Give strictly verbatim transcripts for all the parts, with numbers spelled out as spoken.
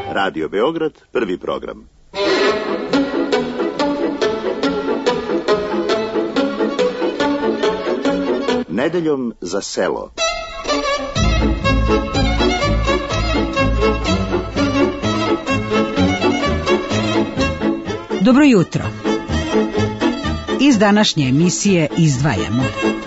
Radio Beograd, prvi program. Nedeljom za selo. Dobro jutro. Iz današnje emisije izdvajamo.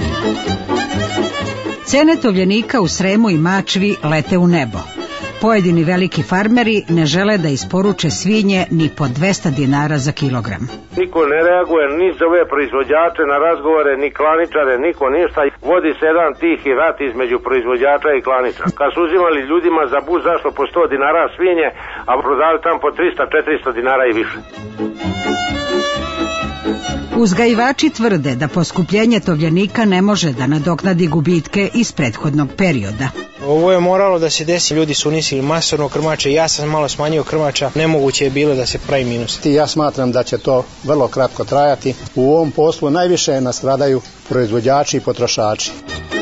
Cene tovljenika u Sremu i Mačvi lete u nebo. Pojedini veliki farmeri ne žele da isporuče svinje ni po dvesta dinara za kilogram. Niko ne reaguje ni za ove proizvođače na razgovore, ni klaničare, niko ništa. Vodi se jedan tihi rat između proizvođača i klaničara. Kad su uzimali ljudima za buz zašto po sto dinara svinje, a prodali tam po trista četiristo dinara i više. Uzgajivači tvrde da poskupljenje tovljenika ne može da nadoknadi gubitke iz prethodnog perioda. Ovo je moralo da se desi, ljudi su unisili masovno krmače, ja sam malo smanjio krmača, nemoguće je bilo da se pravi minus. Ja smatram da će to vrlo kratko trajati. U ovom poslu najviše nastradaju proizvođači i potrošači.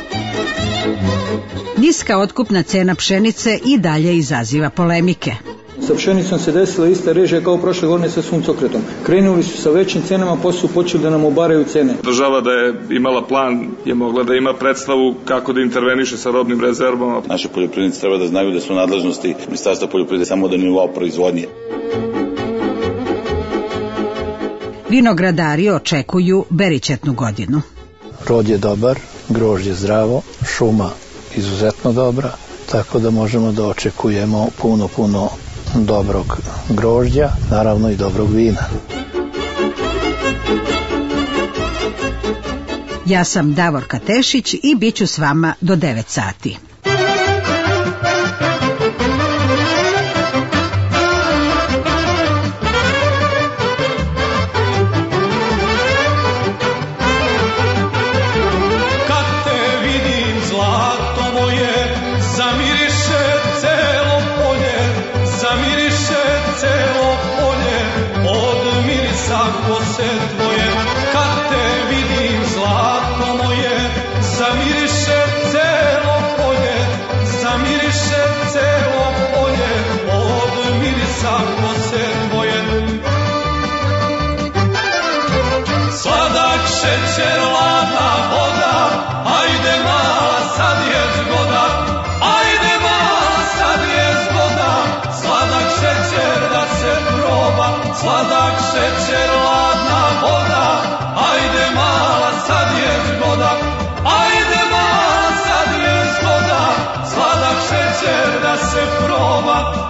Niska otkupna cena pšenice i dalje izaziva polemike. Sa pšenicom se desila ista režija kao prošle godine sa suncokretom. Krenuli su sa većim cenama, posle su počeli da nam obaraju cene. Država da je imala plan, je mogla da ima predstavu kako da interveniše sa robnim rezervama. Naši poljoprivrednici treba da znaju da su nadležnosti Ministarstva poljoprivrede samo do nivoa proizvodnje. Vinogradari očekuju berićetnu godinu. Rod je dobar, grožđe zdravo, šuma izuzetno dobra, tako da možemo da očekujemo puno, puno dobrog grožđa, naravno i dobrog vina. Ja sam Davorka Tešić i bit ću s vama do devet sati. Šećer, ladna voda, ajde mala, sad je zgoda, ajde mala, sad je zgoda, sladak šećer da se proba, sladak šećer, ladna voda, ajde mala, sad je zgoda, ajde mala, sad je zgoda, sladak šećer da se proba.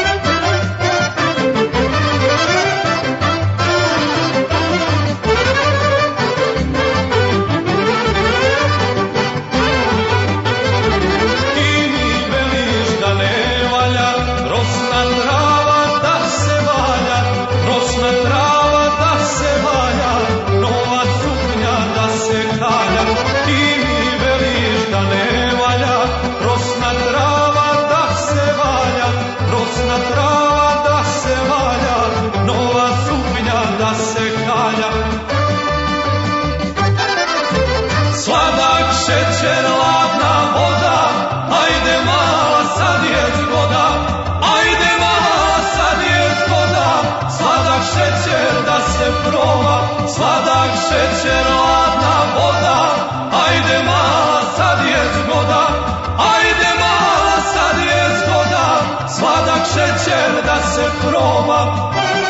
Šećer, ladna voda, ajde mala, sad je zgoda, ajde mala, sad je zgoda, sladak šećer da se proba, sladak šećer, ladna voda, ajde mala, sad je zgoda, ajde mala, sad je zgoda, sladak šećer da se proba.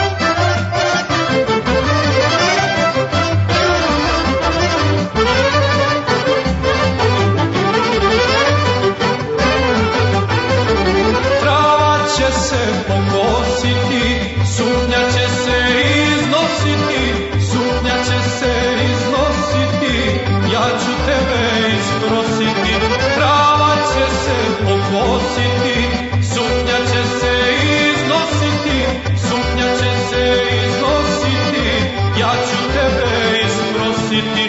Suknja će se iznositi, suknja će se iznositi, ja ću tebe isprositi. Trava će se pokositi, suknja će se iznositi, suknja će se iznositi, ja ću tebe isprositi.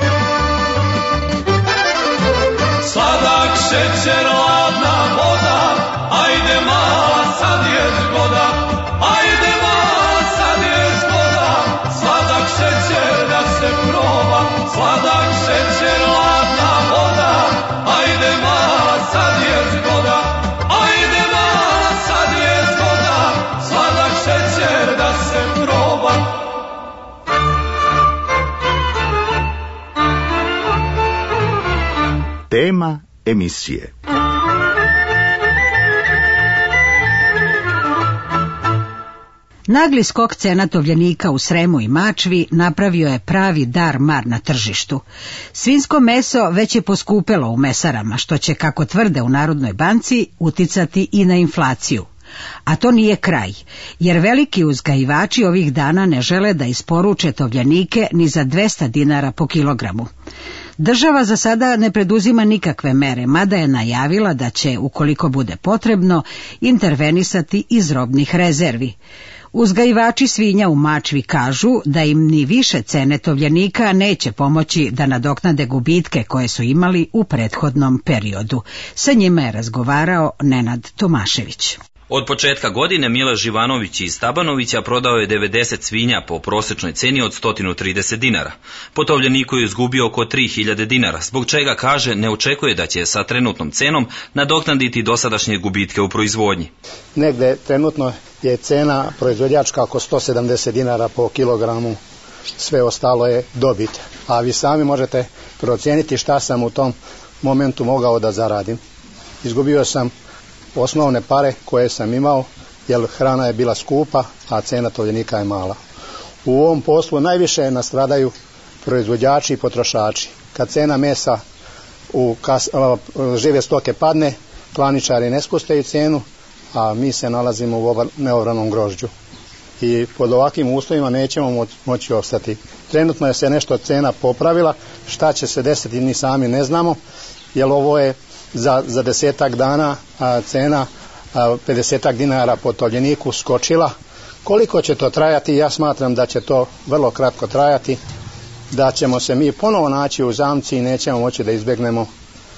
Sladak šećer, ladna voda, ajde mala, sad je zgoda, ajde mala, sad je Tema emisije. Nagli skok cena tovljenika u Sremu i Mačvi napravio je pravi dar mar na tržištu. Svinjsko meso već je poskupelo u mesarama, što će, kako tvrde u Narodnoj banci, uticati i na inflaciju. A to nije kraj, jer veliki uzgajivači ovih dana ne žele da isporuče tovljenike ni za dvesta dinara po kilogramu. Država za sada ne preduzima nikakve mere, mada je najavila da će, ukoliko bude potrebno, intervenisati iz robnih rezervi. Uzgajivači svinja u Mačvi kažu da im ni više cene tovljenika neće pomoći da nadoknade gubitke koje su imali u prethodnom periodu. Sa njima je razgovarao Nenad Tomašević. Od početka godine Mile Živanović iz Stabanovića prodao je devedeset svinja po prosječnoj ceni od sto trideset dinara. Po tovljeniku je izgubio oko tri hiljade dinara, zbog čega, kaže, ne očekuje da će sa trenutnom cenom nadoknaditi dosadašnje gubitke u proizvodnji. Negde trenutno je cena proizvođačka oko sto sedamdeset dinara po kilogramu, sve ostalo je dobit. A vi sami možete procijeniti šta sam u tom momentu mogao da zaradim. Izgubio sam osnovne pare koje sam imao, jer hrana je bila skupa, a cena tovljenika je mala. U ovom poslu najviše nastradaju proizvođači i potrošači. Kad cena mesa u kas, žive stoke padne, klaničari ne spuštaju cenu, a mi se nalazimo u neobranom grožđu. I pod ovakvim uslovima nećemo moći ostati. Trenutno je se nešto cena popravila, šta će se desiti ni sami ne znamo, jer ovo je za, za desetak dana a, cena a, pedesetak dinara po tovljeniku skočila. Koliko će to trajati? Ja smatram da će to vrlo kratko trajati, da ćemo se mi ponovo naći u zamci i nećemo moći da izbjegnemo,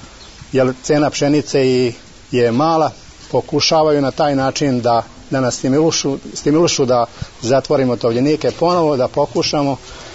jer cena pšenice i je mala. Pokušavaju na taj način da, da nas stimulišu, stimulišu da zatvorimo tovljenike ponovo, da pokušamo,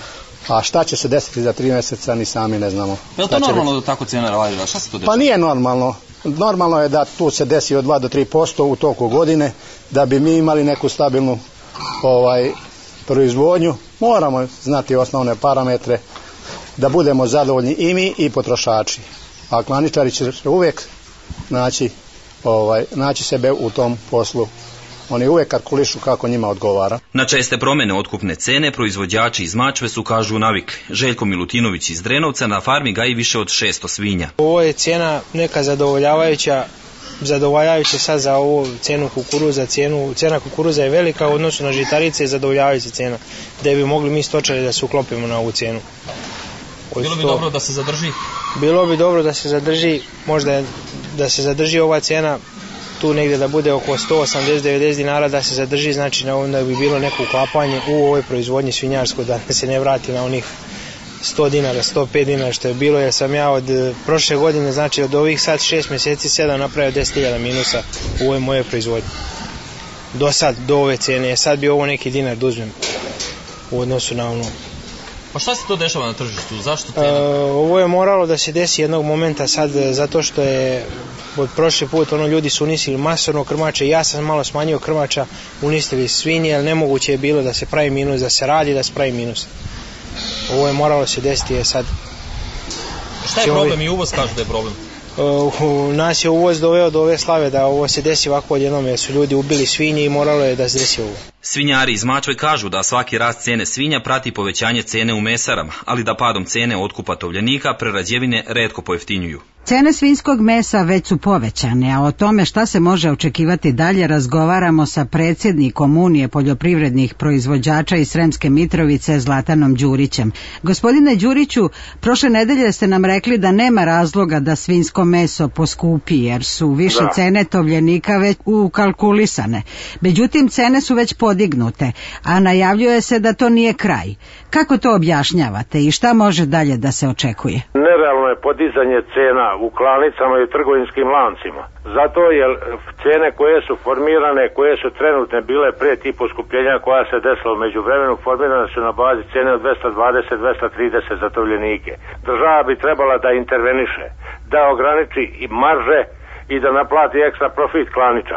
a šta će se desiti za tri mjeseca ni sami ne znamo. Je li to normalno da tako cena radi? Šta se to dešava? Pa nije normalno. Normalno je da tu se desi od dva do tri posto u toku godine, da bi mi imali neku stabilnu ovaj, proizvodnju. Moramo znati osnovne parametre da budemo zadovoljni i mi i potrošači. A klaničari će uvijek naći Ovaj, naći sebe u tom poslu. Oni uvijek kalkulišu kako njima odgovara. Na česte promjene otkupne cene proizvođači iz Mačve su, kažu, navikli. Željko Milutinović iz Drenovca na farmi gaji više od šesto svinja. Ovo je cijena neka zadovoljavajuća, zadovoljavajuća sad za ovu cenu kukuruza. Cijenu, cena kukuruza je velika u odnosu na žitarice i zadovoljavajuća cena, gdje bi mogli mi stočari da se uklopimo na ovu cijenu. Bilo bi dobro da se zadrži? Bilo bi dobro da se zadrži, možda da se zadrži ova cijena tu negdje da bude oko sto osamdeset do devedeset dinara, da se zadrži, znači onda bi bilo neko uklapanje u ovoj proizvodnji svinjarskoj, da se ne vrati na onih sto dinara, sto pet dinara što je bilo, jer sam ja od prošle godine, znači od ovih sad šest mjeseci, sedam napravio deset hiljada minusa u ovoj moje proizvodnji. Do sad, do ove cijene, sad bi ovo neki dinar da uzmem u odnosu na ono. Pa šta se to dešava na tržištu? Zašto cena? E, ovo je moralo da se desi jednog momenta sad, zato što je od prošli put ono, ljudi su unisili masovno krmače, ja sam malo smanjio krmača, unistili svinje, jer nemoguće je bilo da se pravi minus, da se radi, da se pravi minus. Ovo je moralo se desiti je sad. Šta je problem? I uvoz kažu da je problem? U nas je uvoz doveo do ove slave da ovo se desi ovako odjednom, jer su ljudi ubili svinje i moralo je da se desi ovo. Svinjari iz Mačve kažu da svaki rast cene svinja prati povećanje cene u mesarama, ali da padom cene otkupa tovljenika prerađevine retko pojeftinjuju. Cene svinjskog mesa već su povećane, a o tome šta se može očekivati dalje razgovaramo sa predsjednikom Unije poljoprivrednih proizvođača iz Sremske Mitrovice, Zlatanom Đurićem. Gospodine Đuriću, prošle nedelje ste nam rekli da nema razloga da svinjsko meso poskupi, jer su više da. cene tovljenika već ukalkulisane. Međutim, cene su već podignute, a najavljuje se da to nije kraj. Kako to objašnjavate i šta može dalje da se očekuje? Nerealno je podizanje cena u klanicama i u trgovinskim lancima. Zato jer cene koje su formirane, koje su trenutne bile pre tih poskupljenja koja se desila u međuvremenu, formirane su na bazi cene od dvesta dvadeset do dvesta trideset za tovljenike. Država bi trebala da interveniše, da ograniči i marže i da naplati ekstra profit klaničarima.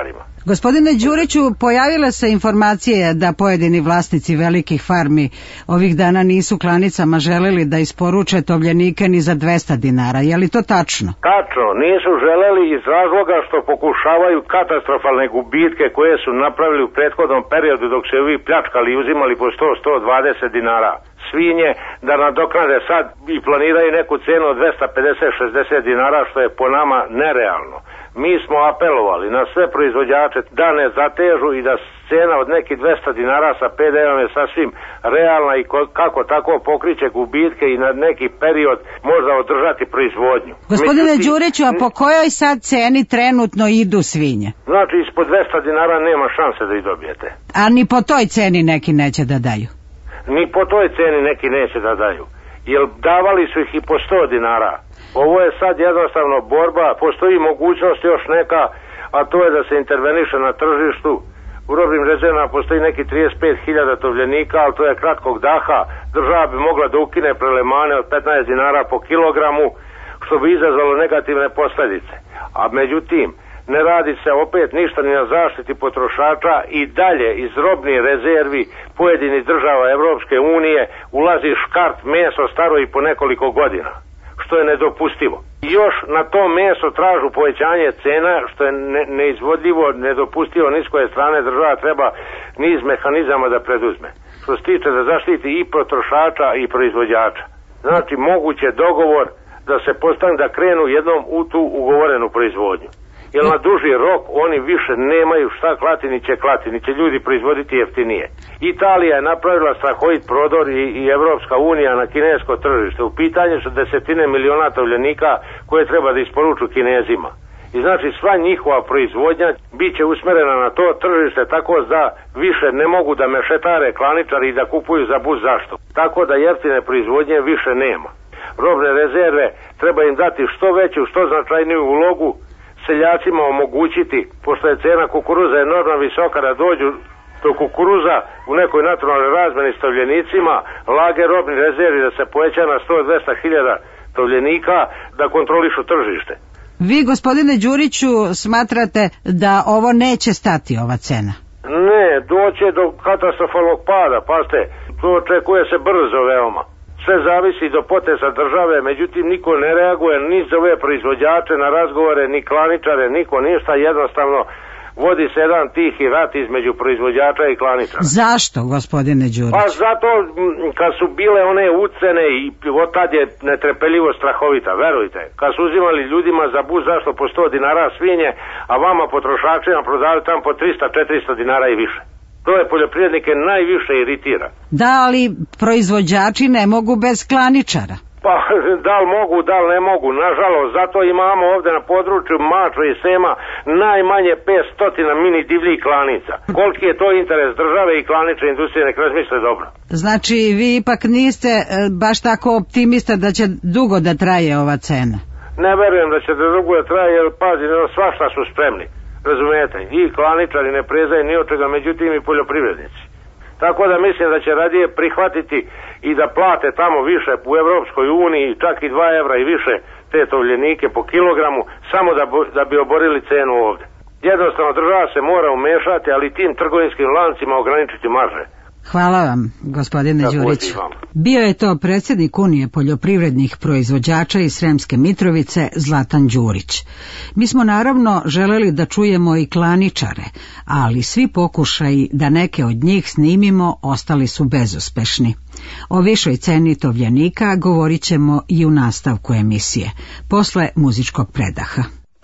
Gospodine Đuriću, pojavile se informacije da pojedini vlasnici velikih farmi ovih dana nisu klanicama želeli da isporuče tovljenike ni za dvesta dinara. Je li to tačno? Tačno, nisu želeli iz razloga što pokušavaju katastrofalne gubitke koje su napravili u prethodnom periodu dok se ovi pljačkali i uzimali po sto do sto dvadeset dinara svinje, da nadoknade sad i planiraju neku cenu od dvesta pedeset do šezdeset dinara, što je po nama nerealno. Mi smo apelovali na sve proizvođače da ne zatežu i da cena od nekih dvesta dinara sa pe de om je sasvim realna i kako tako pokriće gubitke i na neki period možda održati proizvodnju. Gospodine Međutim, Đuriću, a po kojoj sad ceni trenutno idu svinje? Znači, ispod dvesta dinara nema šanse da ih dobijete. A ni po toj ceni neki neće da daju? Ni po toj ceni neki neće da daju. Jer davali su ih i po sto dinara. Ovo je sad jednostavno borba, postoji mogućnost još neka, a to je da se interveniše na tržištu. U robnim rezervama postoji neki trideset pet hiljada tovljenika, ali to je kratkog daha. Država bi mogla da ukine prelemane od petnaest dinara po kilogramu, što bi izazvalo negativne posljedice. A međutim, ne radi se opet ništa ni na zaštiti potrošača i dalje iz robnih rezervi pojedinih država Evropske unije ulazi škart meso staro i po nekoliko godina, što je nedopustivo. Još na to meso tražu povećanje cena, što je ne, neizvodljivo, nedopustivo, ni s koje strane država treba niz mehanizama da preduzme. Što se tiče da zaštiti i potrošača i proizvođača. Znači, moguće dogovor da se postane da krenu jednom u tu ugovorenu proizvodnju. Jer na duži rok oni više nemaju šta klati, ni će klati, ni će ljudi proizvoditi jeftinije. Italija je napravila strahovit prodor i, i Evropska unija na kinesko tržište. U pitanju su desetine miliona tovljenika koje treba da isporuču Kinezima. I znači sva njihova proizvodnja bit će usmerena na to tržište tako da više ne mogu da mešetare klaničari i da kupuju za buz zašto. Tako da jeftine proizvodnje više nema. Robne rezerve treba im dati što veću, što značajniju ulogu, seljacima omogućiti, pošto je cena kukuruza enormno visoka, da dođu do kukuruza u nekoj naturalnoj razmeni s tovljenicima, lage robni rezervi da se poveća na sto do dvesta hiljada tovljenika, da kontrolišu tržište. Vi, gospodine Đuriću, smatrate da ovo neće stati, ova cena? Ne, doće do katastrofalnog pada, pazite, to očekuje se brzo veoma. Sve zavisi do poteza države, međutim niko ne reaguje ni za ove proizvođače na razgovore, ni klaničare, niko ništa, jednostavno vodi se jedan tihi rat između proizvođača i klaničara. Zašto, gospodine Đurić? Pa zato kad su bile one ucene i od tad je netrpeljivo strahovita, verujte. Kad su uzimali ljudima za buz zašto po sto dinara svinje, a vama potrošačima prodali tam po trista do četiristo dinara i više. To je poljoprivrednike najviše iritira. Da, ali proizvođači ne mogu bez klaničara. Pa da li mogu, da li ne mogu, nažalost, zato imamo ovdje na području Mačve i Sema najmanje petsto mini divljih klanica. Koliki je to interes države i klanične industrije, nek razmisle dobro. Znači vi ipak niste baš tako optimista da će dugo da traje ova cena? Ne verujem da će da dugo da traje, jer pazi, svašta su spremni. Razumijete, i klaničari ne prezaju ni od čega, međutim i poljoprivrednici. Tako da mislim da će radije prihvatiti i da plate tamo više u Evropskoj uniji, čak i dva evra i više te tovljenike po kilogramu, samo da, da bi oborili cenu ovdje. Jednostavno država se mora umešati, ali tim trgovinskim lancima ograničiti marže. Hvala vam, gospodine Đuriću. Bio je to predsjednik Unije poljoprivrednih proizvođača iz Sremske Mitrovice, Zlatan Đurić. Mi smo naravno želeli da čujemo i klaničare, ali svi pokušaji da neke od njih snimimo ostali su bezuspešni. O višoj ceni tovljenika govorit ćemo i u nastavku emisije, posle muzičkog predaha.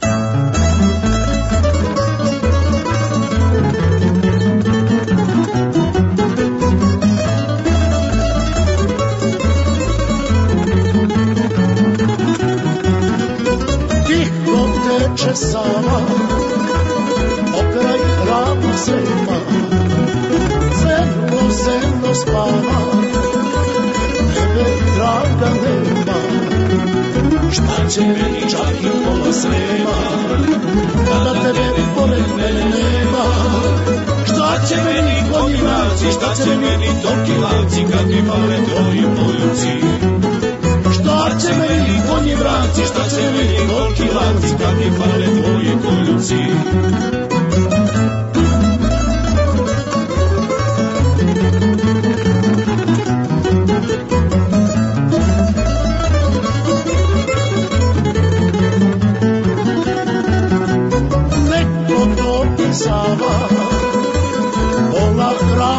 Teče sama, pokraj ravna Srema, crno zemno spava, tebe draga nema. Šta će meni čak i pola Srema, kada tebe pored mene nema? Šta će meni konji mravci, šta će meni tolki lavci, kad mi pale tvoji poljuci? Šta će meni konji vranci, šta će meni golki lanci, kad mi pale tvoji poljuci?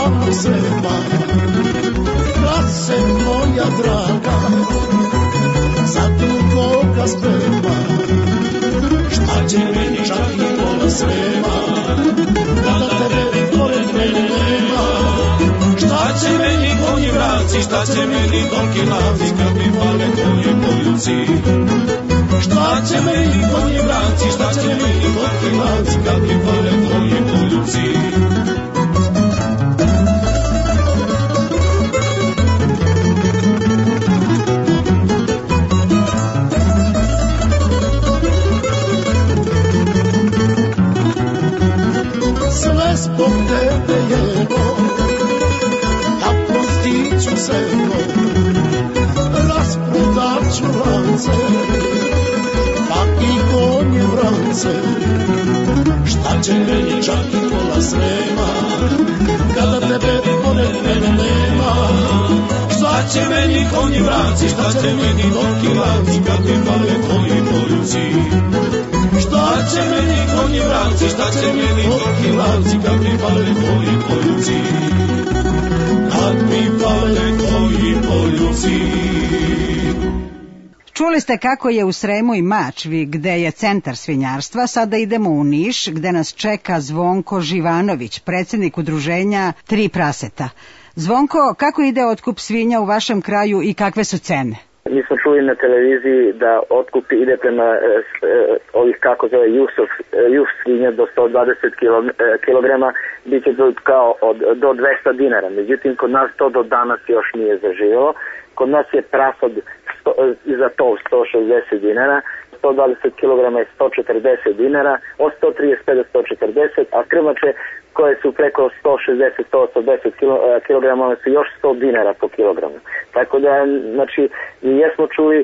ravnog Srema. Brace moja draga, za drugoga sprema. Šta će meni čak i pola Srema, kada tebe pored mene nema. Šta će meni konji vraci, šta će meni tolki lavci, kad mi pale konji poljuci. Šta će meni konji vraci, šta će meni tolki lavci, kad mi pale konji poljuci. Sve zbog tebe jevo, da prostiću sebo, rasprodaću lance, pa i konje vrance. Šta će meni čak i pola Srema, kada tebe pored mene nema. Šta će meni konji vrance, šta će meni tolki lavci, kad mi pale konji poljuci. Šta će meni konji vrance, šta će meni tolki lavci, kad mi pale konji poljuci. Kad mi pale konji poljuci. Čuli ste kako je u Sremu i Mačvi, gde je centar svinjarstva. Sada idemo u Niš, gde nas čeka Zvonko Živanović, predsjednik udruženja Tri praseta. Zvonko, kako ide otkup svinja u vašem kraju i kakve su cene? Mi smo čuli na televiziji da otkup ide prema e, e, ovih, kako zove, Jusuf, e, Juf svinja do sto dvadeset kilograma, bit će do, kao od, do dvesta dinara. Međutim, kod nas to do danas još nije zaživjelo. Kod nas je prasad za to sto šezdeset dinara, sto dvadeset kilograma je sto četrdeset dinara, od sto trideset pet do sto četrdeset, a krmače koje su preko sto šezdeset do sto osamdeset kilograma, one su još sto dinara po kilogramu. Tako da, znači, jesmo čuli,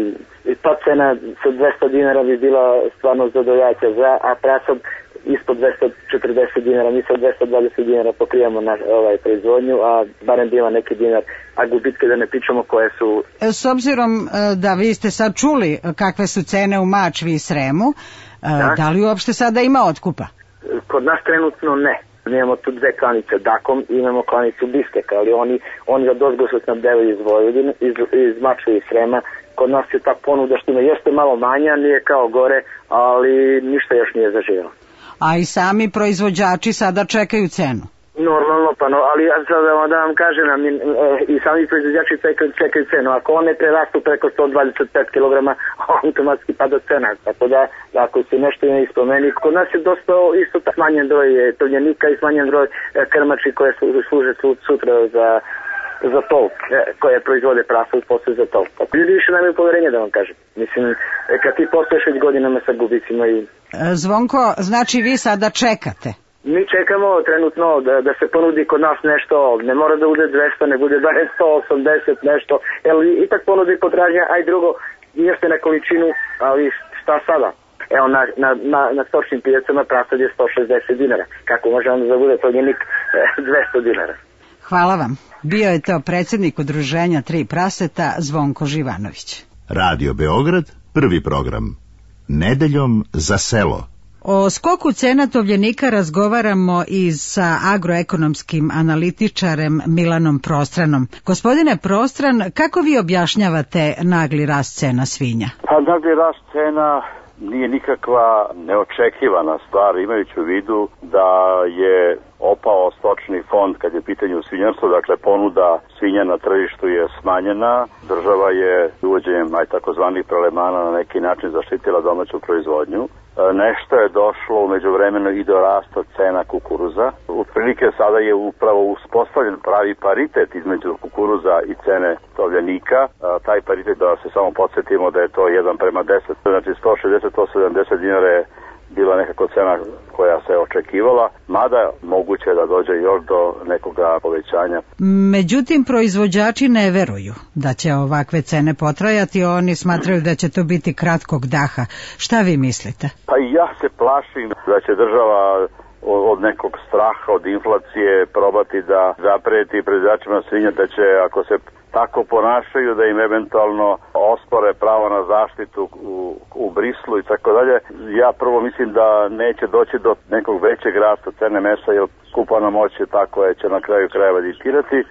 i ta cena sa dvesta dinara bi bila stvarno zadovoljavajuća za, a prasad ispod dvesta četrdeset dinara, mi sa dvesta dvadeset dinara pokrijamo na ovaj proizvodnju, a barem bila neki dinar, a gubitke da ne pričamo koje su. S obzirom da vi ste sad čuli kakve su cene u Mačvi i Sremu, da, da li uopšte sada ima otkupa? Kod nas trenutno ne. Mi imamo tu dve klanice Dakom i imamo klanicu Biskek, ali oni, oni za dozgo su snabdevaju iz Vojvodine, iz, iz Mačve i Srema. Kod nas je ta ponuda što ima, jeste malo manja, nije kao gore, ali ništa još nije zaživjelo. A i sami proizvođači sada čekaju cenu? Normalno, pa no, ali ja sad da vam kažem, e, i sami proizvođači čekaju, čekaju cenu. Ako one prerastu preko sto dvadeset pet kilograma, automatski pada cena. Tako da, ako se nešto ne ispomeni, kod nas je dosta isto smanjen broj tovljenika i smanjen broj krmači koje služe sutra za, za tov, koje proizvode prasad posle za tov. Ljudi više nemaju poverenja, da vam kažem. Mislim, kad ti postoješ već godinama sa gubicima i... Zvonko, znači vi sada čekate? Mi čekamo trenutno da, da se ponudi kod nas nešto, ne mora da bude dvesta, ne bude barem sto osamdeset nešto, jer ipak ponudi potražnja, a i drugo, jeste na količinu, ali šta sada? Evo, na, na, na, na stočnim pijacama prasad je sto šezdeset dinara, kako može onda da bude tovljenik dvesta dinara. Hvala vam. Bio je to predsjednik udruženja Tri praseta, Zvonko Živanović. Radio Beograd, prvi program. Nedeljom za selo. O skoku cena tovljenika razgovaramo i sa agroekonomskim analitičarem Milanom Prostranom. Gospodine Prostran, kako vi objašnjavate nagli rast cena svinja? Pa nagli rast cena nije nikakva neočekivana stvar, imajući u vidu da je opao stočni fond kad je pitanje svinjarstvo, dakle ponuda svinja na tržištu je smanjena, država je uvođenjem aj takozvanih prelemana na neki način zaštitila domaću proizvodnju. Nešto je došlo u međuvremenu i do rasta cena kukuruza. Otprilike sada je upravo uspostavljen pravi paritet između kukuruza i cene tovljenika. Taj paritet, da se samo podsjetimo da je to jedan prema deset, znači sto šezdeset do sto sedamdeset dinara je bila nekako cena koja se očekivala, mada moguće da dođe još do nekoga povećanja. Međutim, proizvođači ne veruju da će ovakve cene potrajati, oni smatraju da će to biti kratkog daha. Šta vi mislite? Pa i ja se plašim da će država od nekog straha, od inflacije probati da zapreti proizvođačima svinja da će, ako se tako ponašaju da im eventualno ospore pravo na zaštitu u, u Brislu i tako dalje. Ja prvo mislim da neće doći do nekog većeg rasta cene mesa, jer kupovna moć je ta koja će na kraju krajeva diktirati.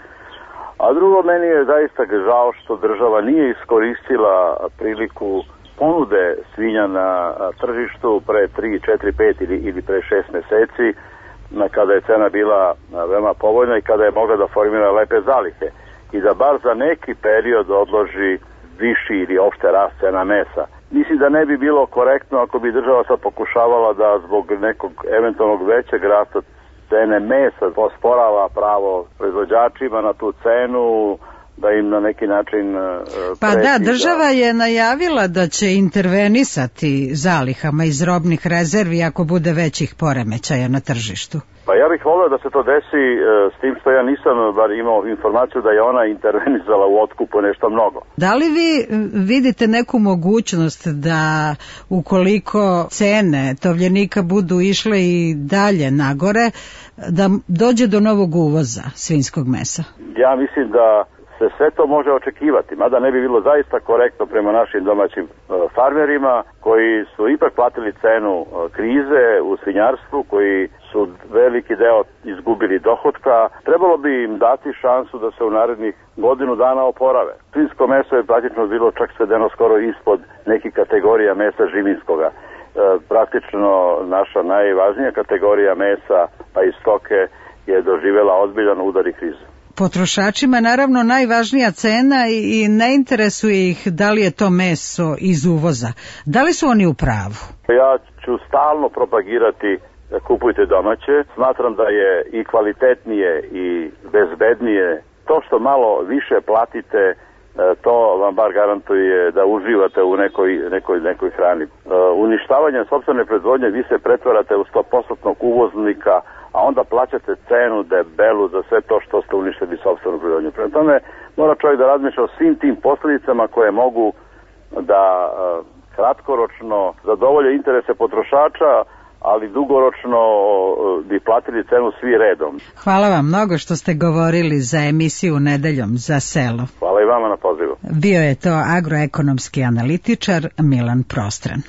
A drugo, meni je zaista žao što država nije iskoristila priliku ponude svinja na tržištu pre tri, četiri, pet ili, ili pre šest meseci, na kada je cena bila veoma povoljna i kada je mogla da formira lepe zalihe i da bar za neki period odloži viši ili opšte rast cena mesa. Mislim da ne bi bilo korektno ako bi država sad pokušavala da zbog nekog eventualnog većeg rasta cene mesa posporava pravo proizvođačima na tu cenu, da im na neki način pa da, država je najavila da će intervenisati zalihama iz robnih rezervi ako bude većih poremećaja na tržištu. Pa ja bih volio da se to desi, s tim što ja nisam bar imao informaciju da je ona intervenisala u otkupu nešto mnogo. Da li vi vidite neku mogućnost da ukoliko cene tovljenika budu išle i dalje nagore, da dođe do novog uvoza svinjskog mesa? Ja mislim da se sve to može očekivati, mada ne bi bilo zaista korektno prema našim domaćim farmerima koji su ipak platili cenu krize u svinjarstvu, koji su veliki deo izgubili dohotka. Trebalo bi im dati šansu da se u narednih godinu dana oporave. Svinjsko meso je praktično bilo čak svedeno skoro ispod nekih kategorija mesa živinskoga. E, praktično naša najvažnija kategorija mesa, pa i stoke, je doživjela ozbiljan udar i krizu. Potrošačima naravno najvažnija cena i ne interesuje ih da li je to meso iz uvoza. Da li su oni u pravu? Ja ću stalno propagirati da kupujte domaće. Smatram da je i kvalitetnije i bezbednije. To što malo više platite, to vam bar garantuje da uživate u nekoj, nekoj, nekoj hrani. Uništavanjem sopstvene proizvodnje vi se pretvarate u sto posto uvoznika, a onda plaćate cenu debelu za sve to što ste uništili sopstvenu proizvodnju. Prema tome mora čovjek da razmišlja o svim tim posljedicama koje mogu da uh, kratkoročno zadovolje interese potrošača, ali dugoročno uh, bi platili cenu svi redom. Hvala vam mnogo što ste govorili za emisiju Nedeljom za selo. Hvala i vama na pozivu. Bio je to agroekonomski analitičar Milan Prostran.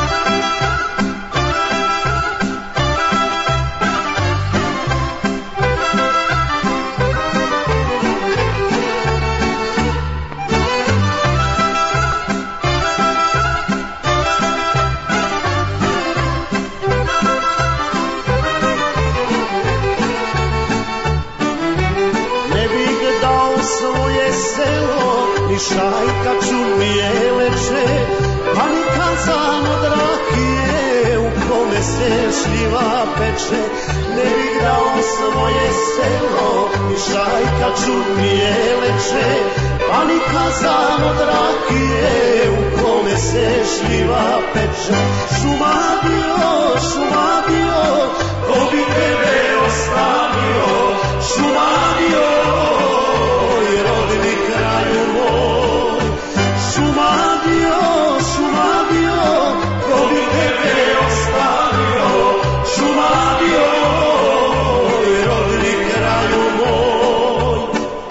Šajka čudnije leče, pa ni kazan od rakije u kome se šljiva peče. Ne bih dao svoje selo, ni šajka čudnije leče, pa ni kazan od rakije u kome se šljiva peče. Šumadio, šumadio, ko bi tebe ostavio, šumadio i rodni kraju moj. Šumadio, šumadio, ko bi tebe ostavio, šumadio i rodni kraju moj.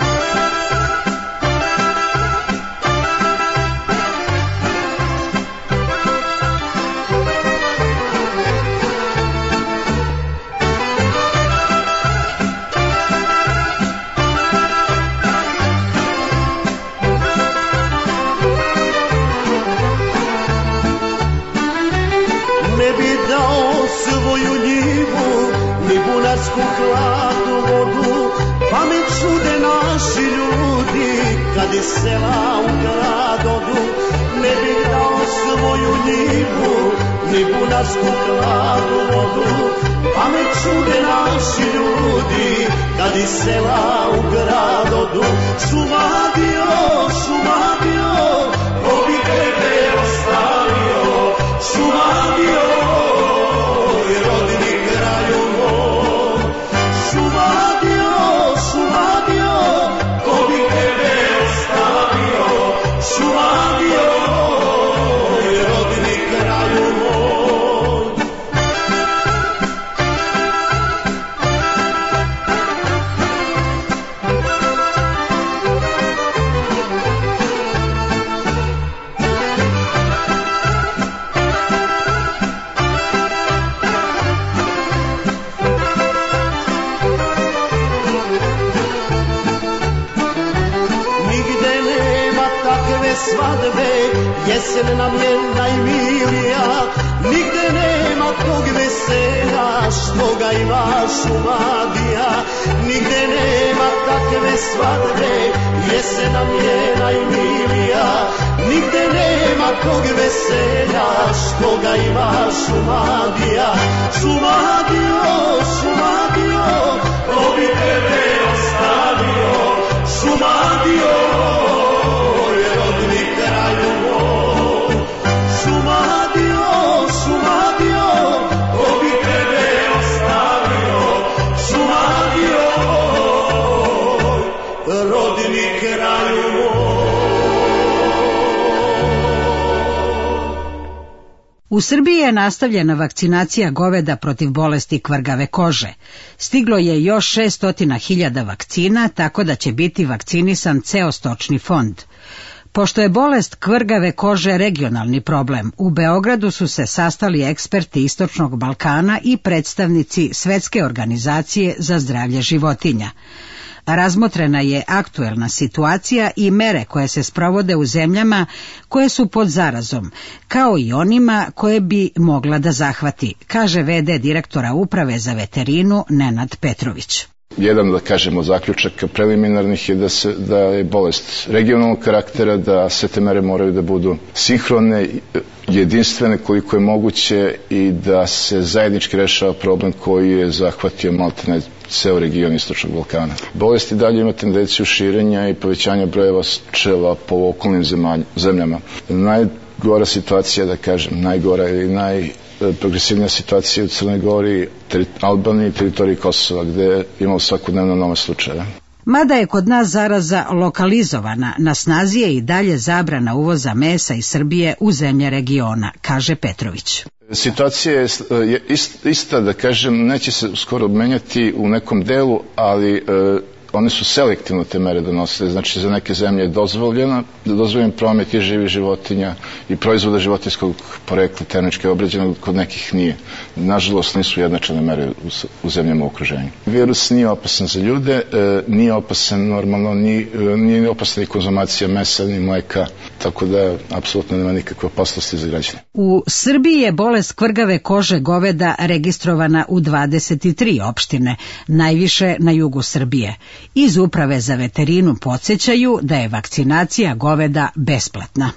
Bunarsku hladnu vodu, pa me čude naši ljudi, kad iz sela u grad odu. Ne bih dao svoju njivu, ni bunarsku hladnu vodu, pa me čude naši ljudi, kad iz sela u grad odu. Šumadio, šumadio, ko bi tebe ostavio, šumadio i rodni kraju moj. Šumadio, šumadio, ko bi tebe ostavio, šumadio i rodni kraju moj. svadbe, jesen nam je najmilija, nigde nema tog veselja što ga ima Šumadija. Nigde nema takve svadbe, jesen nam je najmilija, nigde nema tog veselja što ga ima Šumadija. Šumadio, Šumadio, ko bi tebe ostavio, Šumadio, je rodni kraju moj. Šumadio, Šumadio, ko bi tebe ostavio, Šumadio, rodni kraju moj. U Srbiji je nastavljena vakcinacija goveda protiv bolesti kvrgave kože. Stiglo je još šessto hiljada vakcina, tako da će biti vakcinisan ceo stočni fond. Pošto je bolest kvrgave kože regionalni problem, u Beogradu su se sastali eksperti Istočnog Balkana i predstavnici Svetske organizacije za zdravlje životinja. Razmotrena je aktuelna situacija i mere koje se sprovode u zemljama koje su pod zarazom, kao i onima koje bi mogla da zahvati, kaže ve de direktora Uprave za veterinu Nenad Petrović. Jedan, da kažemo, zaključak preliminarnih je da, se, da je bolest regionalnog karaktera, da sve te mere moraju da budu sinhrone, jedinstvene koliko je moguće i da se zajednički rešava problem koji je zahvatio maltene ceo region Istočnog Balkana. Bolest i dalje ima tendenciju širenja i povećanja brojeva slučajeva po okolnim zemljama. Najgora situacija, da kažem, najgora ili naj progresivnija situacija u Crnoj Gori, Albaniji i teritoriji Kosova, gde imamo svakodnevno nove slučaje. Mada je kod nas zaraza lokalizovana, na snazi je i dalje zabrana uvoza mesa iz Srbije u zemlje regiona, kaže Petrović. Situacija je ista, da kažem, neće se skoro menjati u nekom delu, ali one su selektivno te mere donose, znači za neke zemlje je dozvoljena, dozvoljen promet i živih životinja i proizvoda životinjskog porekla termički obrađenog, kod nekih nije. Nažalost nisu jednačene mere u, u zemljama u okruženju. Virus nije opasan za ljude, e, nije opasan normalno, ni, e, nije opasna ni konzumacija mesa, ni mleka, tako da apsolutno nema nikakve opasnosti za građane. U Srbiji je bolest kvrgave kože goveda registrovana u dvadeset tri opštine, najviše na jugu Srbije. Iz Uprave za veterinu podsjećaju da je vakcinacija goveda besplatna.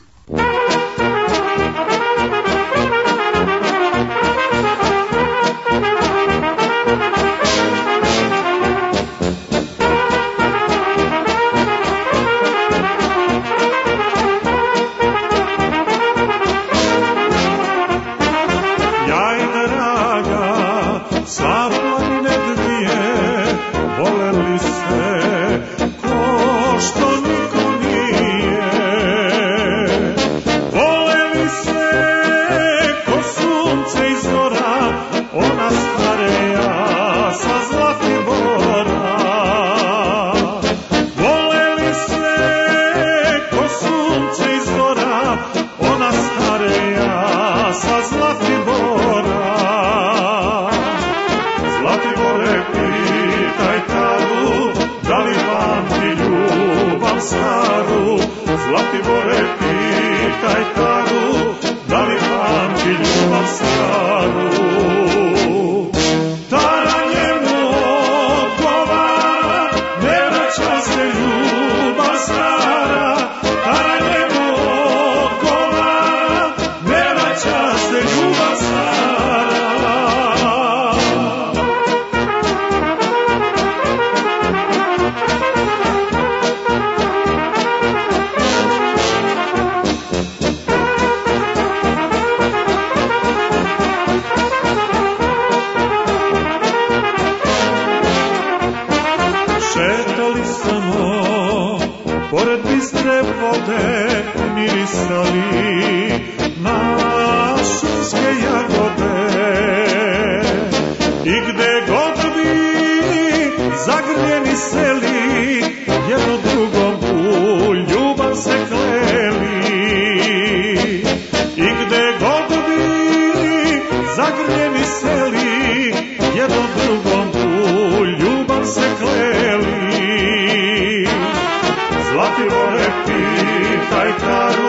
Zlatibore, pitaj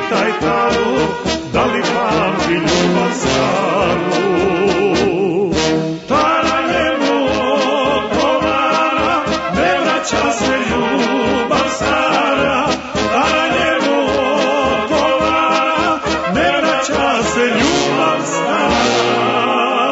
pitaj Taru, da li pamti ljubav staru. Tara njemu odgovara, ne vraća se ljubav stara. Tara njemu odgovara, ne vraća se ljubav stara.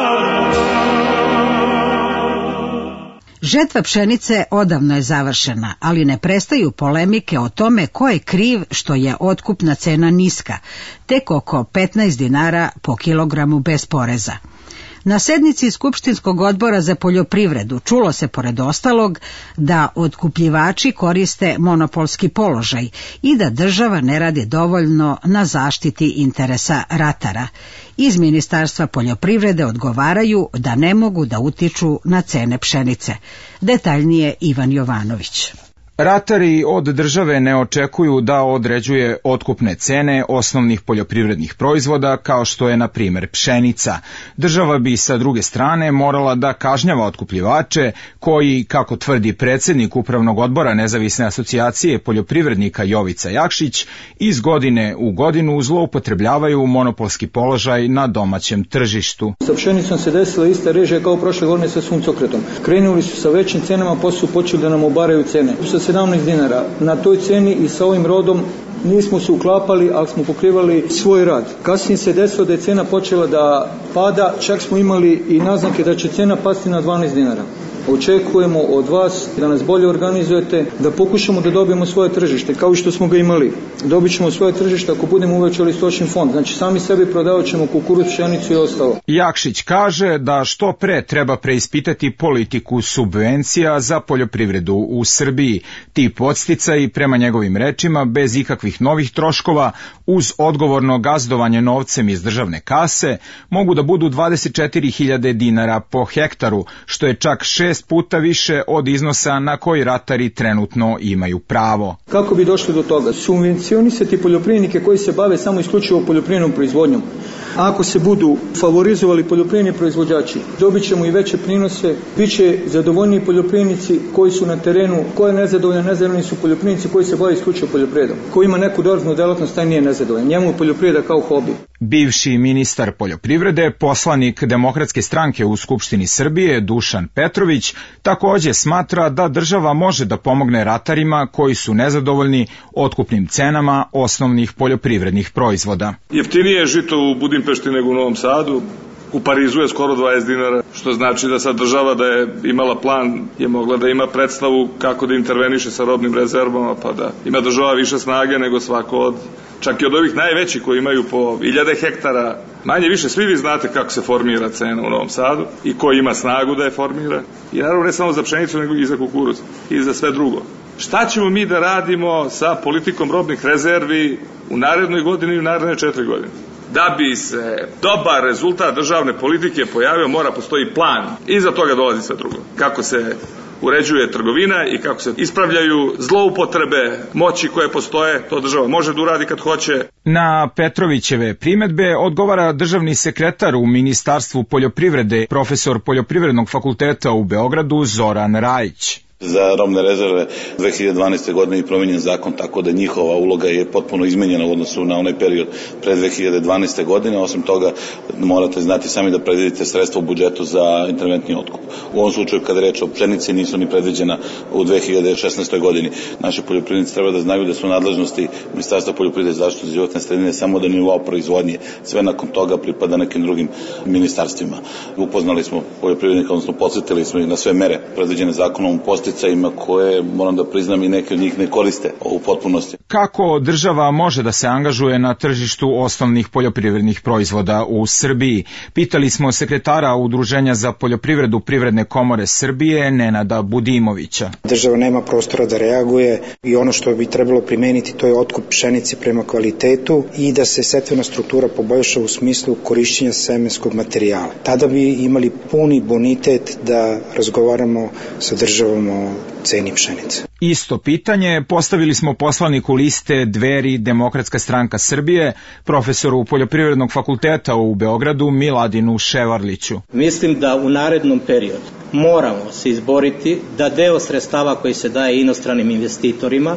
Žetva pšenice odavno je završena, ali ne prestaju polemike o tome ko je kriv što je otkupna cena niska, tek oko petnaest dinara po kilogramu bez poreza. Na sednici Skupštinskog odbora za poljoprivredu čulo se pored ostalog da otkupljivači koriste monopolski položaj i da država ne radi dovoljno na zaštiti interesa ratara. Iz Ministarstva poljoprivrede odgovaraju da ne mogu da utiču na cene pšenice. Detaljnije Ivan Jovanović. Ratari od države ne očekuju da određuje otkupne cene osnovnih poljoprivrednih proizvoda kao što je na primjer pšenica. Država bi sa druge strane morala da kažnjava otkupljivače koji, kako tvrdi predsjednik Upravnog odbora Nezavisne asocijacije poljoprivrednika Jovica Jakšić, iz godine u godinu zloupotrebljavaju monopolski položaj na domaćem tržištu. Sa pšenicom se desila ista režija kao prošle godine sa suncokretom. Krenuli su sa većim cenama, pa su počeli da nam obaraju cene. Sa sedamnaest dinara. Na toj ceni i sa ovim rodom nismo se uklapali, ali smo pokrivali svoj rad. Kasnije se desilo da je cena počela da pada, čak smo imali i naznake da će cena pasti na dvanaest dinara. Očekujemo od vas da nas bolje organizujete, da pokušamo da dobijemo svoje tržište, kao i što smo ga imali. Dobit ćemo svoje tržište ako budemo uvećali stočni fond. Znači sami sebi prodavat ćemo kukuruz, pšenicu i ostalo. Jakšić kaže da što pre treba preispitati politiku subvencija za poljoprivredu u Srbiji. Ti podsticaji, prema njegovim rečima, bez ikakvih novih troškova, uz odgovorno gazdovanje novcem iz državne kase, mogu da budu dvadeset četiri hiljade dinara po hektaru, što je čak šest puta više od iznosa na koji ratari trenutno imaju pravo. Kako bi došli do toga? Subvencionisati poljoprivrednike koji se bave samo isključivo poljoprivrednom proizvodnjom. Ako se budu favorizovali poljoprivredni proizvođači, dobit ćemo i veće prinose, bit će zadovoljniji poljoprivrednici koji su na terenu, ko je nezadovoljan, nezadovoljni su poljoprivrednici koji se bave isključivo poljoprivredom. Ko ima neku dodatnu delatnost, taj nije nezadovoljan. Njemu je poljoprivreda kao hobi. Bivši ministar poljoprivrede, poslanik Demokratske stranke u Skupštini Srbije, Dušan Petrović, također smatra da država može da pomogne ratarima koji su nezadovoljni otkupnim cenama osnovnih poljoprivrednih proizvoda. Jeftinije je žito u Budimpešti nego u Novom Sadu. U Parizu je skoro dvadeset dinara, što znači da sad država da je imala plan, je mogla da ima predstavu kako da interveniše sa robnim rezervama, pa da ima država više snage nego svako od, čak i od ovih najvećih koji imaju po hiljade hektara. Manje više svi vi znate kako se formira cena u Novom Sadu i ko ima snagu da je formira. I naravno ne samo za pšenicu, nego i za kukuruz i za sve drugo. Šta ćemo mi da radimo sa politikom robnih rezervi u narednoj godini i u naredne četiri godine? Da bi se dobar rezultat državne politike pojavio, mora postoji plan. Iza toga dolazi sve drugo. Kako se uređuje trgovina i kako se ispravljaju zloupotrebe moći koje postoje, to država može da uradi kad hoće. Na Petrovićeve primedbe odgovara državni sekretar u Ministarstvu poljoprivrede, profesor Poljoprivrednog fakulteta u Beogradu Zoran Rajić. Za robne rezerve dve hiljade dvanaeste. godine je promenjen zakon, tako da njihova uloga je potpuno izmenjena u odnosu na onaj period pre dve hiljade dvanaeste. godine. Osim toga, morate znati sami da predvidite sredstva u budžetu za interventni otkup. U ovom slučaju, kada reč o pšenici, nisu ni predviđena u dve hiljade šesnaestoj. godini. Naši poljoprivrednici treba da znaju da su nadležnosti Ministarstva poljoprivrede i zaštite životne sredine samo do nivoa proizvodnje. Sve nakon toga pripada nekim drugim ministarstvima. Upoznali smo poljoprivrednika, odnosno podsjetili smo ih na sve mere predviđene zakonom podsticajima koje, moram da priznam, i neke od njih ne koriste u potpunosti. Kako država može da se angažuje na tržištu osnovnih poljoprivrednih proizvoda u Srbiji? Pitali smo sekretara Udruženja za poljoprivredu Privredne komore Srbije, Nenada Budimovića. Država nema prostora da reaguje i ono što bi trebalo primeniti, to je otkup pšenice prema kvalitetu i da se setvena struktura poboljša u smislu korišćenja semenskog materijala. Tada bi imali puni bonitet da razgovaramo sa državom o ceni pšenice. Isto pitanje postavili smo poslaniku liste Dveri Demokratska stranka Srbije, profesoru Poljoprivrednog fakulteta u Beogradu Miladinu Ševarliću. Mislim da u narednom periodu moramo se izboriti da deo sredstava koji se daje inostranim investitorima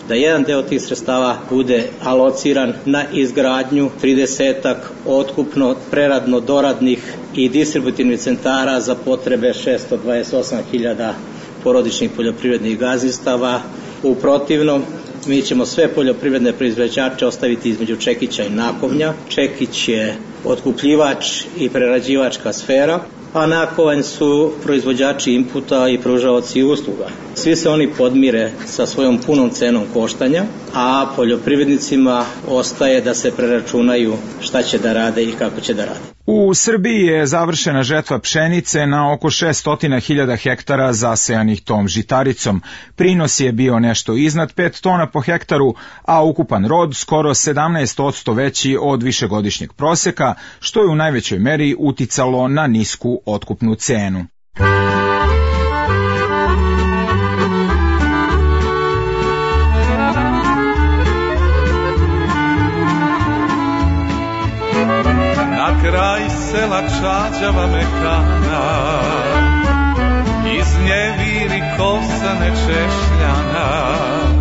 da jedan deo tih sredstava bude alociran na izgradnju tridesetak otkupno, preradno, doradnih i distributivnih centara za potrebe šessto dvadeset osam hiljada porodičnih poljoprivrednih gazdinstava. U protivnom, mi ćemo sve poljoprivredne proizvođače ostaviti između čekića i nakovnja. Čekić je otkupljivač i prerađivačka sfera, a nakovanj su proizvođači inputa i pružaoci usluga. Svi se oni podmire sa svojom punom cenom koštanja, a poljoprivrednicima ostaje da se preračunaju šta će da rade i kako će da rade. U Srbiji je završena žetva pšenice na oko šesto hiljada hektara zasejanih tom žitaricom. Prinos je bio nešto iznad pet tona po hektaru, a ukupan rod skoro sedamnaest posto veći od višegodišnjeg proseka, što je u najvećoj meri uticalo na nisku otkupnu cenu. Kraj sela čađava mekana, iz nje viri kosa nečešljana,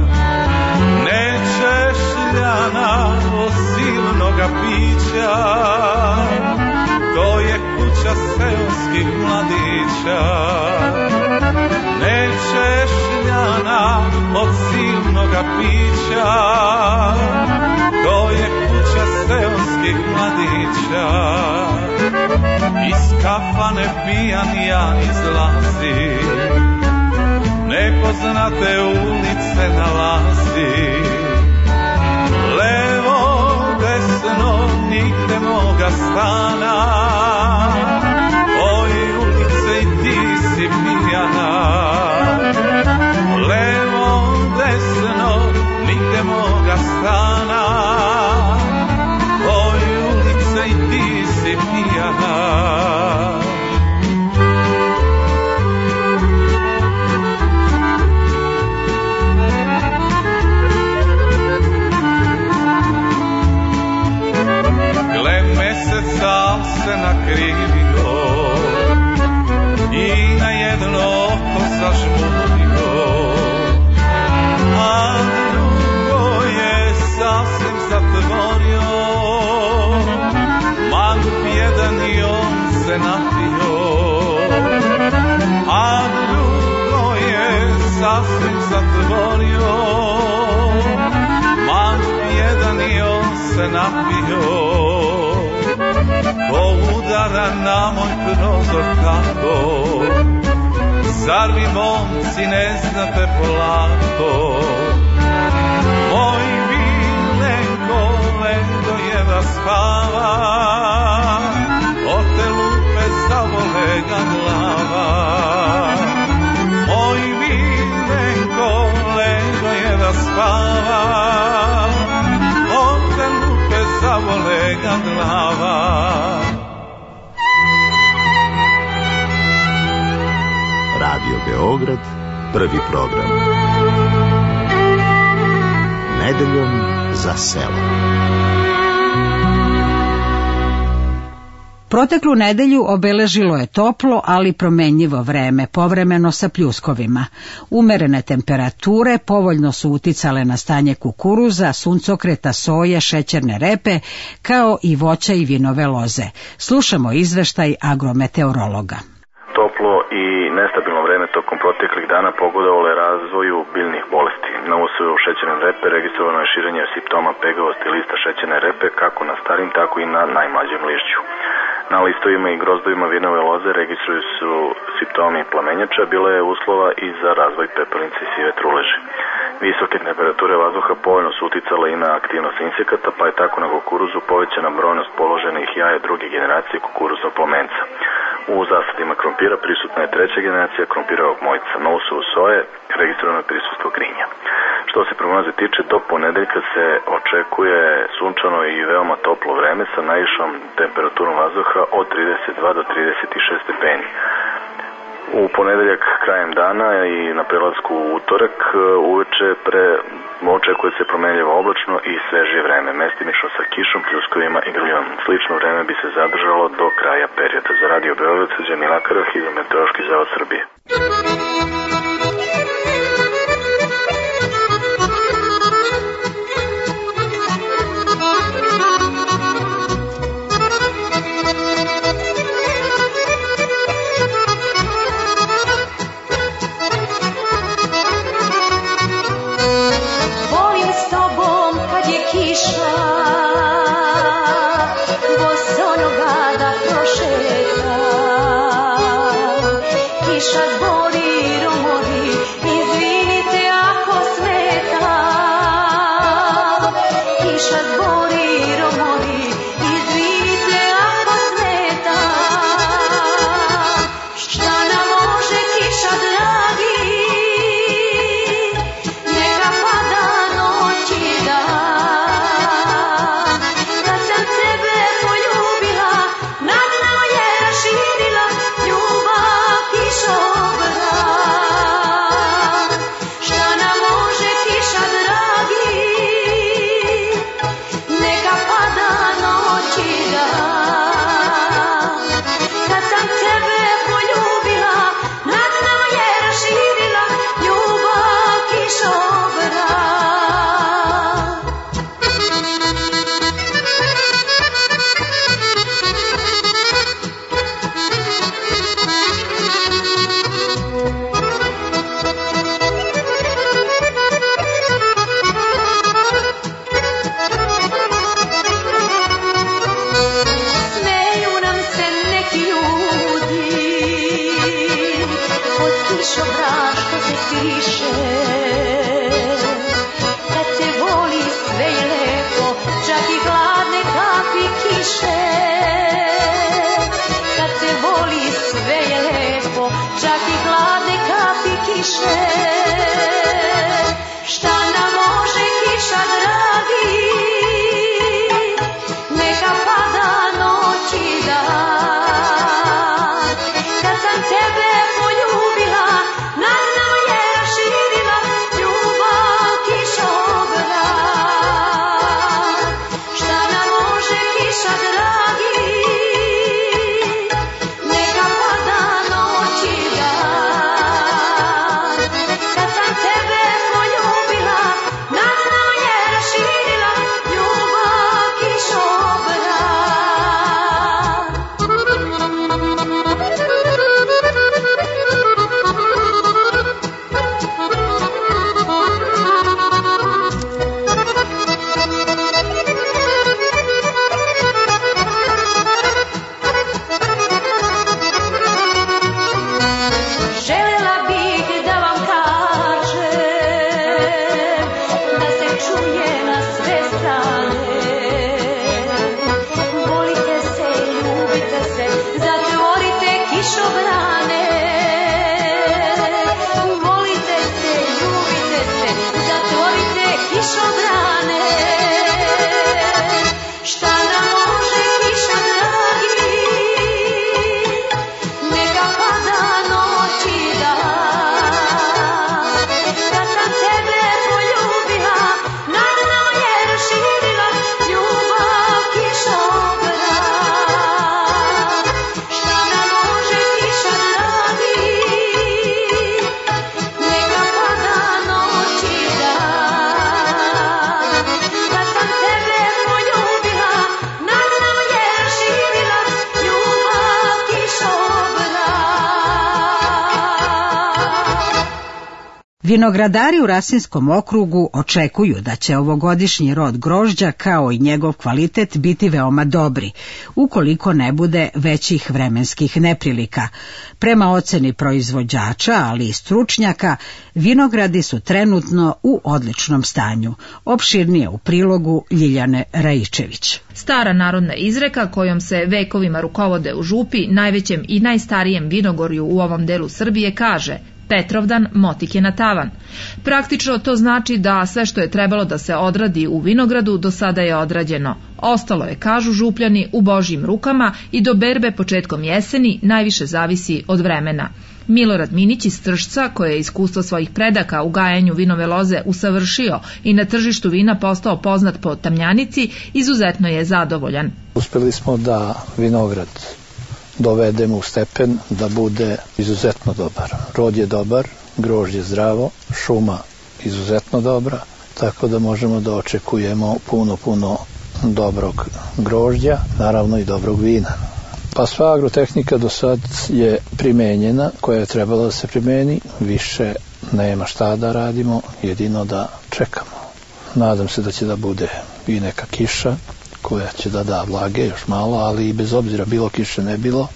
nečešljana od silnoga pića, to je kuća seoskih mladića. Nečešljana od silnoga pića, to je kuća seoskih mladića. Iz kafane pijan ja izlazi, nepoznate ulice nalazi. Levo, desno, nigde moga stana, oj ulice i ti si pijana. Levo, desno, nigde moga stana, oj ulice i ti si pijana. Gle meseca se nakrivio i na jedno oko zažmurio, a drugo je sasvim zatvorio. Mangup jedan i on se napio, a drugo je sasvim zatvorio. Mangup jedan i on se napio. Ko udara na moj prozor tako, zar vi momci ne znate polako? Moj Milenko ledo je da spava, od te lupe zavole ga glava. Moj Milenko ledo je da spava, od te lupe zavole ga glava. Radio Beograd, prvi program. Nedeljom za selo. Proteklu nedelju obeležilo je toplo, ali promenljivo vreme, povremeno sa pljuskovima. Umerene temperature povoljno su uticale na stanje kukuruza, suncokreta, soje, šećerne repe, kao i voća i vinove loze. Slušamo izveštaj agrometeorologa. Toplo i nestabilno vreme tokom proteklih dana pogodovalo je razvoju biljnih bolesti. Na usvoju šećerne repe registrovano je širenje simptoma pegavosti lista šećerne repe kako na starim, tako i na najmlađem lišću. Na listovima i grozdovima vinove loze registruju su simptomi plamenjača, bilo je uslova i za razvoj pepelnice i sive truleže. Visoke temperature vazduha povoljno su uticale i na aktivnost insekata, pa je tako na kukuruzu povećana brojnost položenih jaja druge generacije kukuruznog plamenca. U zasadima krompira prisutna je treća generacija krompirovog mojca. Na usovu soje registrovano je prisustvo grinja. Što se prognoze tiče, do ponedeljka se očekuje sunčano i veoma toplo vreme sa najvišom temperaturom vazduha od trideset dva do trideset šest stepeni. U ponedeljak krajem dana i na prelasku u utorak uveče pre očekuje se promenljivo oblačno i svežije vreme, mestimično sa kišom, pljuskovima i grljom. Slično vreme bi se zadržalo do kraja perioda. Za Radio Beograd, Srđan Milakara, Hidrometeorološki zavod Srbije. kiša, bosonoga da prošeta. Kiša zbori, romori, izvinite ako smeta. Kiša zbori, romori, izvinite ako smeta. Šta nam može kiša dragi, neka pada noć i dan. Kad sam tebe poljubila, nad nama je raširila ljubav kišobran. Šta nam može kiša dragi, neka pada noć i dan. Kad sam tebe poljubila, nad nama je raširila ljubav kišobran. Smeju nam se neki ljudi od kišobran što se stiše. Kad te voli sve je lepo, čak i hladne kapi kiše. Kad te voli sve je lepo, čak i hladne kapi kiše. Šta nam može kiša dragi, neka pada noć i dan. Kad sam tebe poljubila, nad nama je raširila ljubav kišobran. Šta nam može kiša dragi, neka pada noć i dan. Kad sam tebe poljubila, nad nama je raširila ljubav kišobran. Želela bih da vam kažem, da se čuje na sve strane. Volite se, ljubite se, zatvorite kišobrane. Volite se, ljubite se, zatvorite kišobrane. Šta nam može kiša dragi, neka pada noć i dan. Kad sam tebe poljubila, nad nama je raširila ljubav kišobran. Šta nam može kiša dragi, neka pada noć i dan. Kad sam tebe poljubila, nad nama je raširila ljubav kišobran. Vinogradari u Rasinskom okrugu očekuju da će ovogodišnji rod grožđa kao i njegov kvalitet biti veoma dobri, ukoliko ne bude većih vremenskih neprilika. Prema oceni proizvođača, ali i stručnjaka, vinogradi su trenutno u odličnom stanju. Opširnije u prilogu Ljiljane Raičević. Stara narodna izreka kojom se vekovima rukovode u Župi, najvećem i najstarijem vinogorju u ovom delu Srbije, kaže: Petrovdan, motike na tavan. Praktično to znači da sve što je trebalo da se odradi u vinogradu do sada je odrađeno. Ostalo je, kažu Župljani, u Božjim rukama i do berbe početkom jeseni najviše zavisi od vremena. Milorad Minić iz Tršca, koje je iskustvo svojih predaka u gajanju vinove loze usavršio i na tržištu vina postao poznat po tamjanici, izuzetno je zadovoljan. Uspeli smo da vinograd dovedemo u stepen da bude izuzetno dobar. Rod je dobar, grožđe zdravo, šuma izuzetno dobra, tako da možemo da očekujemo puno, puno dobrog grožđa, naravno i dobrog vina. Pa sva agrotehnika do sad je primenjena, koja je trebala da se primeni, više nema šta da radimo, jedino da čekamo. nadam se da će da bude i neka kiša koja će da da vlage još malo, ali i bez obzira bilo kiše ne bilo,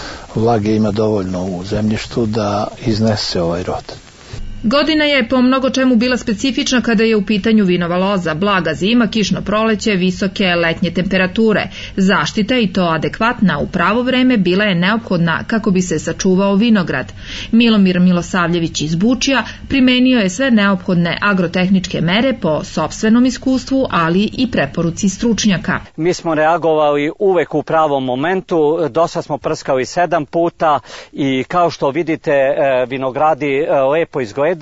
vlage ima dovoljno u zemljištu da iznese ovaj rod. Godina je po mnogo čemu bila specifična kada je u pitanju vinova loza, blaga zima, kišno proleće, visoke letnje temperature. Zaštita, i to adekvatna u pravo vreme, bila je neophodna kako bi se sačuvao vinograd. Milomir Milosavljević iz Bučija primenio je sve neophodne agrotehničke mere po sopstvenom iskustvu, ali i preporuci stručnjaka. Mi smo reagovali uvek u pravom momentu, dosta smo prskali sedam puta i kao što vidite vinogradi lepo izgledaju,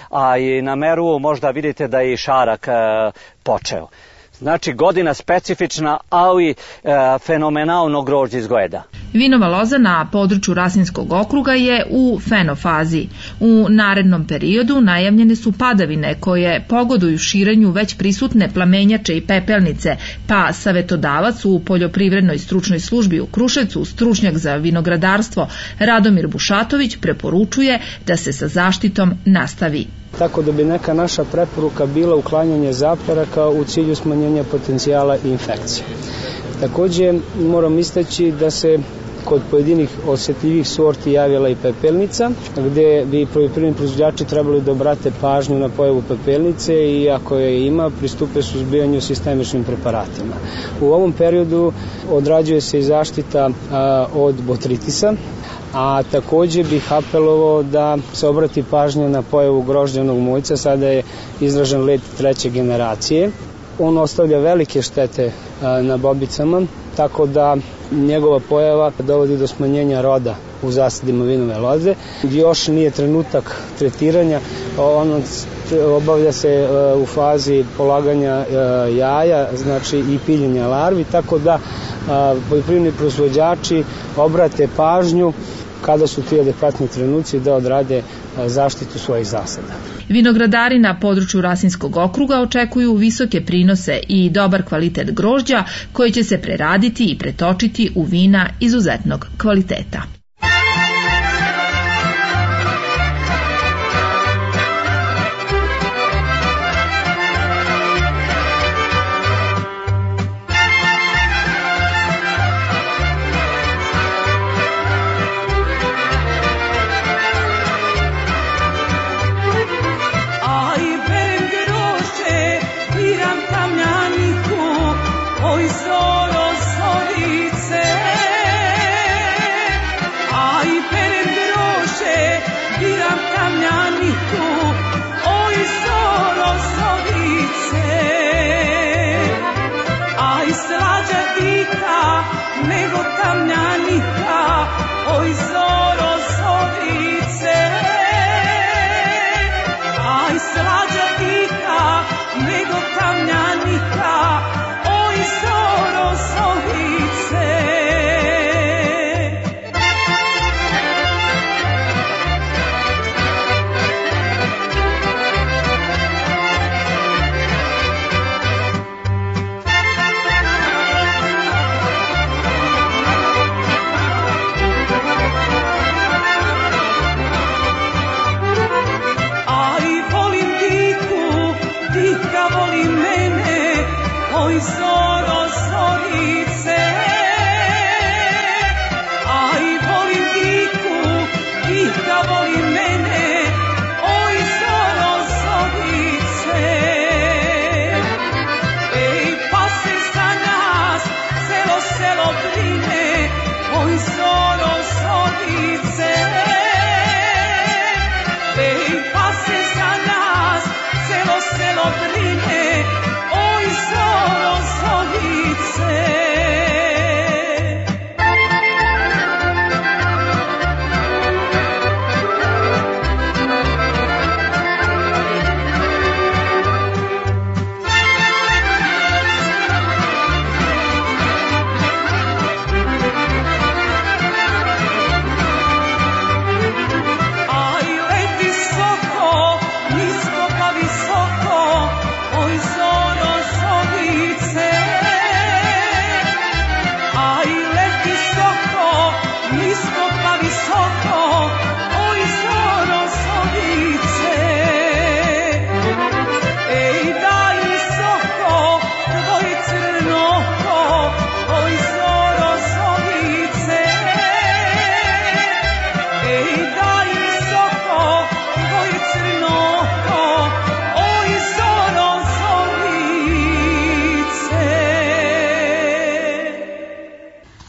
a i na meru možda vidite da je i šarak e, počeo. Znači godina specifična, ali e, fenomenalno grožđe izgleda. Vinova loza na području Rasinskog okruga je u fenofazi. U narednom periodu najavljene su padavine koje pogoduju širenju već prisutne plamenjače i pepelnice, pa savetodavac u poljoprivrednoj stručnoj službi u Kruševcu, stručnjak za vinogradarstvo Radomir Bušatović, preporučuje da se sa zaštitom nastavi. Tako da bi neka naša preporuka bila uklanjanje zaporaka u cilju smanjenja potencijala infekcije. Takođe moram istaći da se kod pojedinih osjetljivih sorti javila i pepelnica, gde bi poljoprivredni proizvođači trebali da obrate pažnju na pojavu pepelnice i ako je ima, pristupe suzbijanju sistemičnim preparatima. U ovom periodu odrađuje se i zaštita a, od botritisa, a takođe bih apelovao da se obrati pažnja na pojavu grožđanog muljca, sada je izražen led treće generacije. On ostavlja velike štete na bobicama, tako da njegova pojava dovodi do smanjenja roda u zasadima vinove loze. Još nije trenutak tretiranja, on obavlja se u fazi polaganja jaja, znači i piljenja larvi, tako da poljoprivredni proizvođači obrate pažnju kada su ti adekvatni trenuci da odrade zaštitu svojih zasada. Vinogradari na području Rasinskog okruga očekuju visoke prinose i dobar kvalitet grožđa koji će se preraditi i pretočiti u vina izuzetnog kvaliteta. Brine, oj solo solice.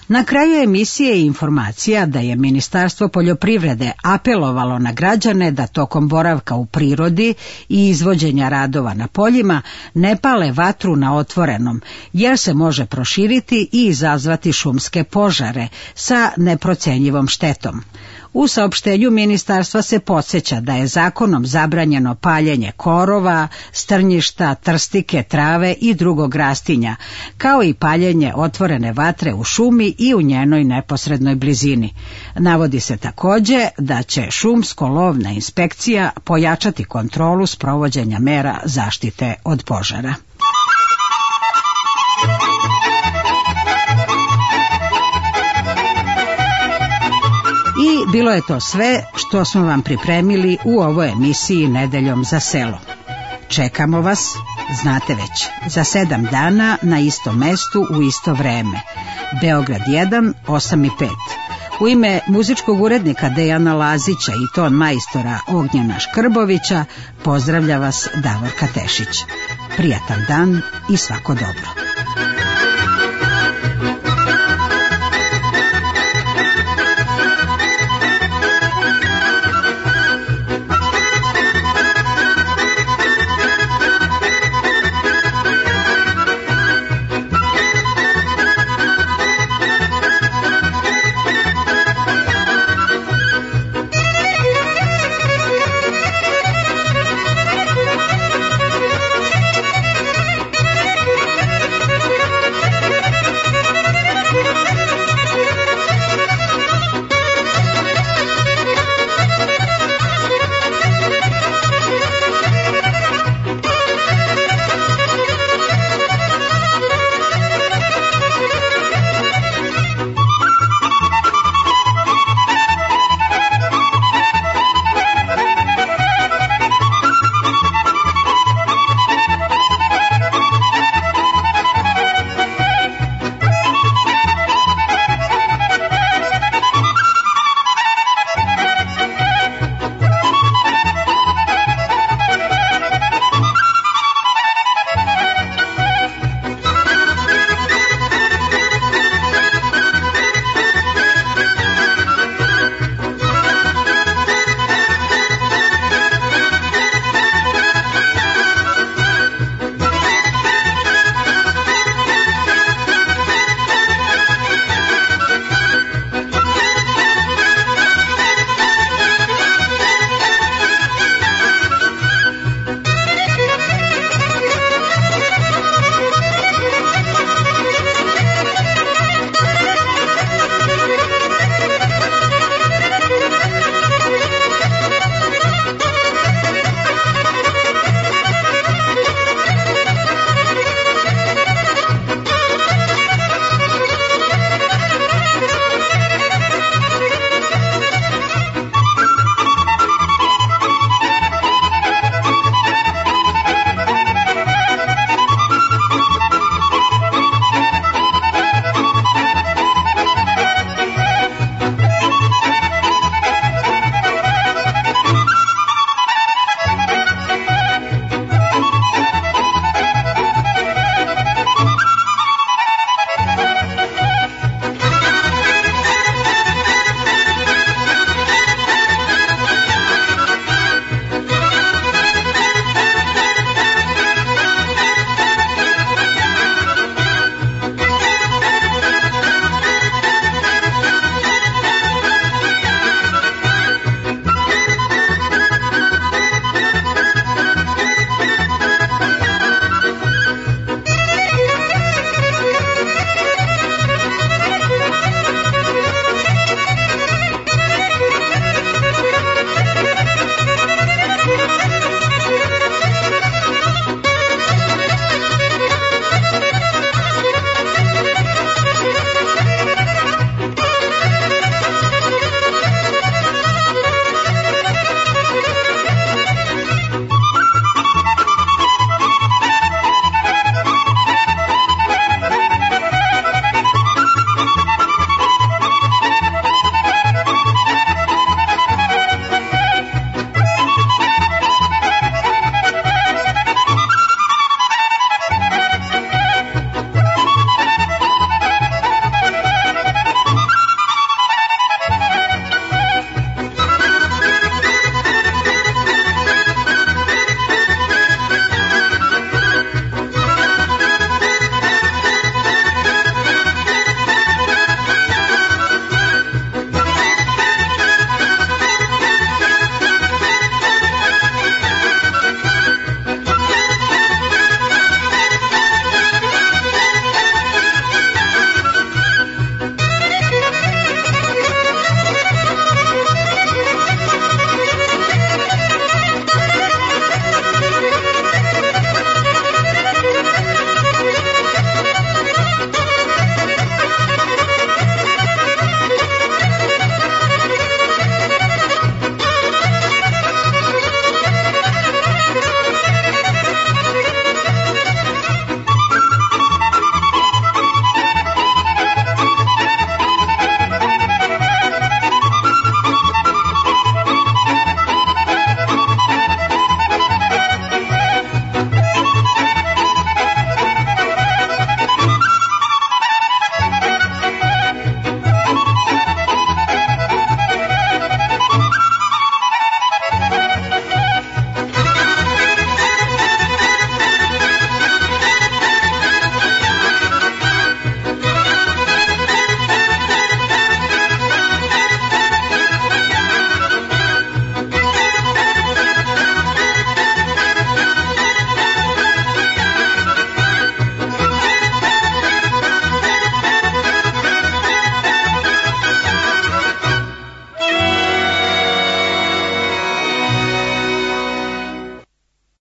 Na kraju emisije je informacija da je Ministarstvo poljoprivrede apelovalo na građane da tokom boravka u prirodi i izvođenja radova na poljima ne pale vatru na otvorenom, jer se može proširiti i izazvati šumske požare sa neprocenjivom štetom. U saopštenju ministarstva se podsjeća da je zakonom zabranjeno paljenje korova, strnjišta, trstike, trave i drugog rastinja, kao i paljenje otvorene vatre u šumi i u njenoj neposrednoj blizini. Navodi se takođe da će šumsko-lovna inspekcija pojačati kontrolu sprovođenja mera zaštite od požara. I bilo je to sve što smo vam pripremili u ovoj emisiji Nedeljom za selo. Čekamo vas, znate već, za sedam dana na istom mestu u isto vreme. Beograd jedan, osam i pet. U ime muzičkog urednika Dejana Lazića i ton majstora Ognjena Škrbovića pozdravlja vas Davorka Tešić. Prijatan dan i svako dobro.